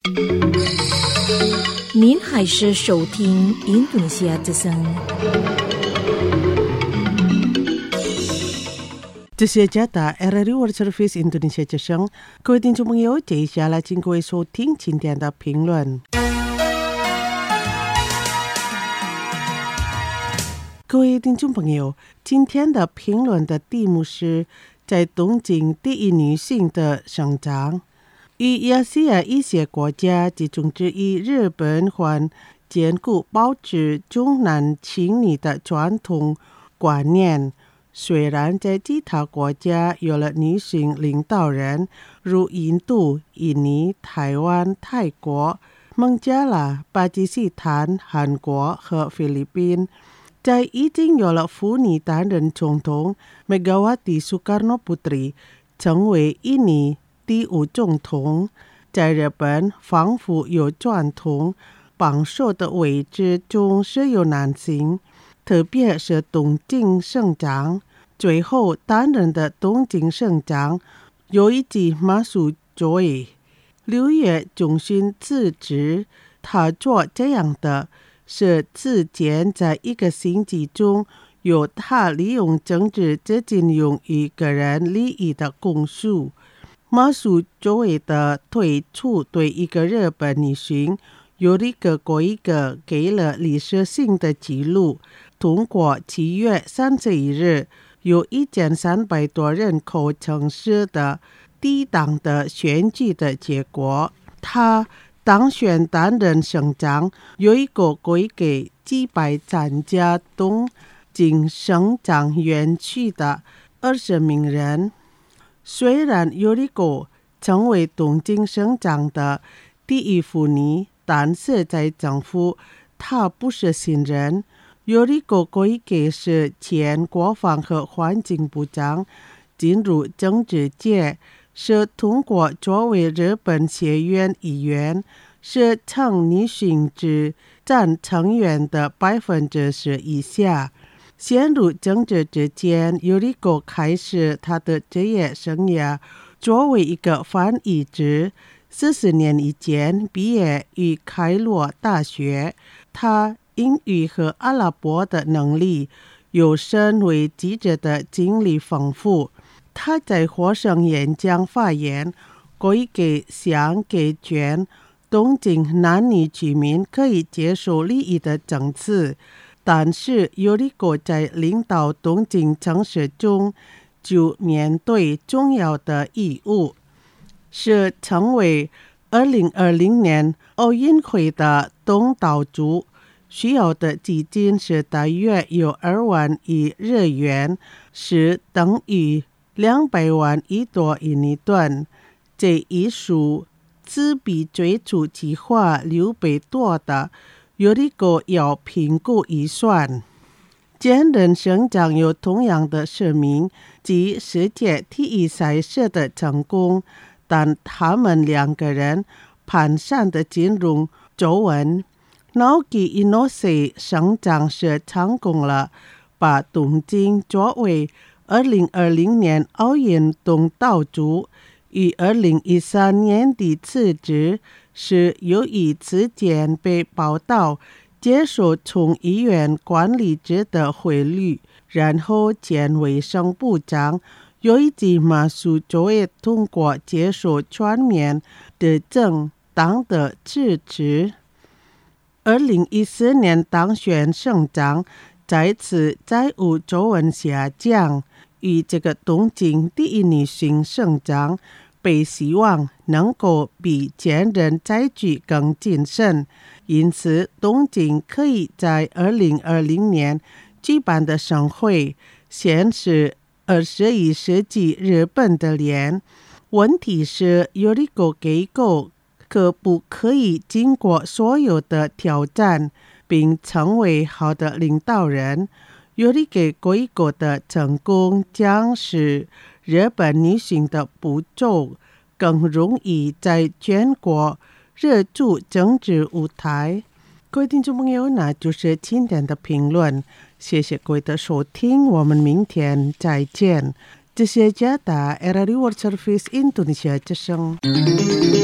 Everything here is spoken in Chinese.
您还是收听印度尼西亚之声。 这是加达 RRI World Service Indonesia 之声，各位听众朋友，接下来请各位收听今天的评论。各位听众朋友，今天的评论的题目是在东京第一女性的生长。与亚细亚一些国家其中之一日本还坚固保持重男轻女的传统观念，虽然在其他国家有了女性领导人，如印度、印尼、台湾、泰国、孟加拉、巴基斯坦、韩国和菲律宾，在已经有了妇女担任总统 Megawati Soekarno Putri 成为印尼第5总统，在日本仿佛有传统榜首的位置中是有男性，特别是东京省长。最后担任的东京省长有一位马苏佐伊6月中旬辞职。他做这样的是之前在1个星期中有他利用政治资金用于个人利益的供述。马苏佐伊的退出对一个日本女性有一个给了历史性的记录。通过7月31日有1300多人口城市的低档的选举的结果，他当选担任省长，有一个归给击败参加东京省长选举的20名人。虽然有一个成为东京省长的第一妇女，但是在政府她不是新人。有一个归给是前国防和环境部长，进入政治界是通过作为日本学院议员，是称女性只占成员的10%以下。陷入政治之前，有一个开始他的职业生涯作为一个翻译职，40年以前毕业于开罗大学。他英语和阿拉伯的能力有身为记者的经历丰富。他在华盛演讲发言，归给想给全东京男女居民可以接受利益的政策，但是有一个在领导东京城市中就面对重要的义务，是成为2020年奥运会的东道主。需要的基金是大约有2万亿日元，是等于200万亿多印尼盾。这一数只比最初计划6倍多的，有一个要评估预算。兼任省长有同样的使命，即世界体育赛事的成功，但他们2个人蹒跚的进入皱纹。Naoki Inose 省长是成功了，把东京作为2020年奥运东道主，于2013年底辞职，是由于之前被报道接受从医院管理职的贿赂，然后前卫生部长有一位马苏佐伊通过接受全面的正当的支持。2014年当选省长，再次债务皱纹下降，与这个东京第一女性省长被希望能够比前任再举更谨慎，因此东京可以在2020年举办的盛会显示21世纪日本的脸。问题是有一个机构可不可以经过所有的挑战并成为好的领导人。有一个规格的成功将使日本女性的步骤更容易在全国热驻政治舞台。各位听众朋友，那就是今天的评论，谢谢各位的收听，我们明天再见。这是加拿大 RRI World Service Indonesia 之声。